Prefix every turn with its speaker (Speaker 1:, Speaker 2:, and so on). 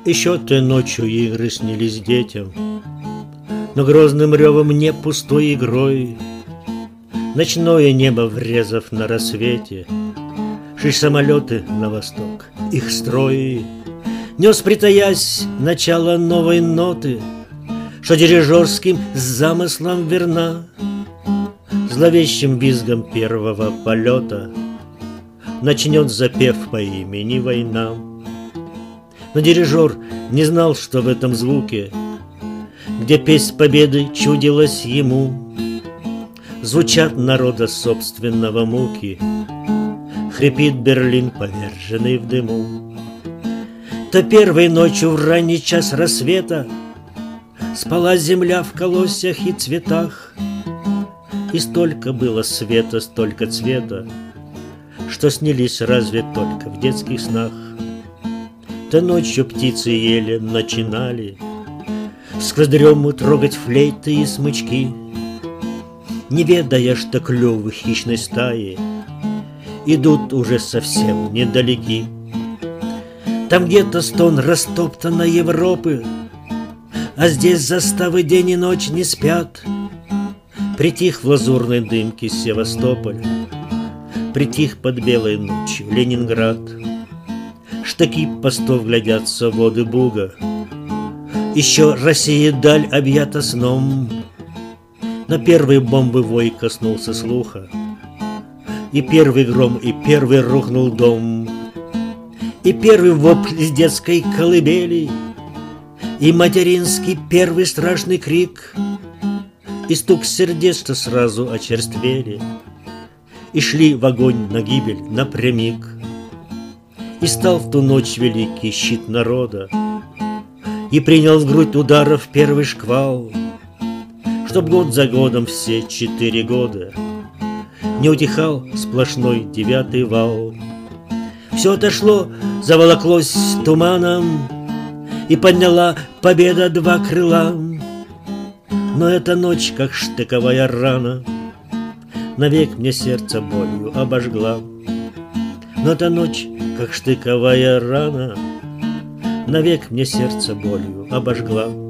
Speaker 1: Еще той ночью игры снились детям, но грозным ревом не пустой игрой. Ночное небо, врезав на рассвете, шли самолеты на восток, их строй нес, притаясь, начало новой ноты, что дирижерским замыслам верна. Зловещим визгом первого полета начнет запев по имени война. Но дирижер не знал, что в этом звуке, где песнь победы чудилась ему, звучат народа собственного муки, хрипит Берлин, поверженный в дыму. То первой ночью в ранний час рассвета спала земля в колосьях и цветах, и столько было света, столько цвета, что снились разве только в детских снах. То ночью птицы еле начинали сквозь дрему трогать флейты и смычки, не ведая, что клювы хищной стаи идут уже совсем недалеки. Там где-то стон растоптанной Европы, а здесь заставы день и ночь не спят. Притих в лазурной дымке Севастополь, притих под белой ночью Ленинград. Штыки постов глядятся в воды Буга, еще Россия даль объята сном. Но первый бомбы вой коснулся слуха, и первый гром, и первый рухнул дом, и первый вопль из детской колыбели, и материнский первый страшный крик, и стук сердец, что сразу очерствели и шли в огонь на гибель напрямик. И стал в ту ночь великий щит народа, и принял в грудь ударов первый шквал, чтоб год за годом все 4 года не утихал сплошной 9-й вал. Все отошло, заволоклось туманом, и подняла победа 2 крыла. Но эта ночь, как штыковая рана, навек мне сердце болью обожгла. Но эта ночь, как штыковая рана, навек мне сердце болью обожгла.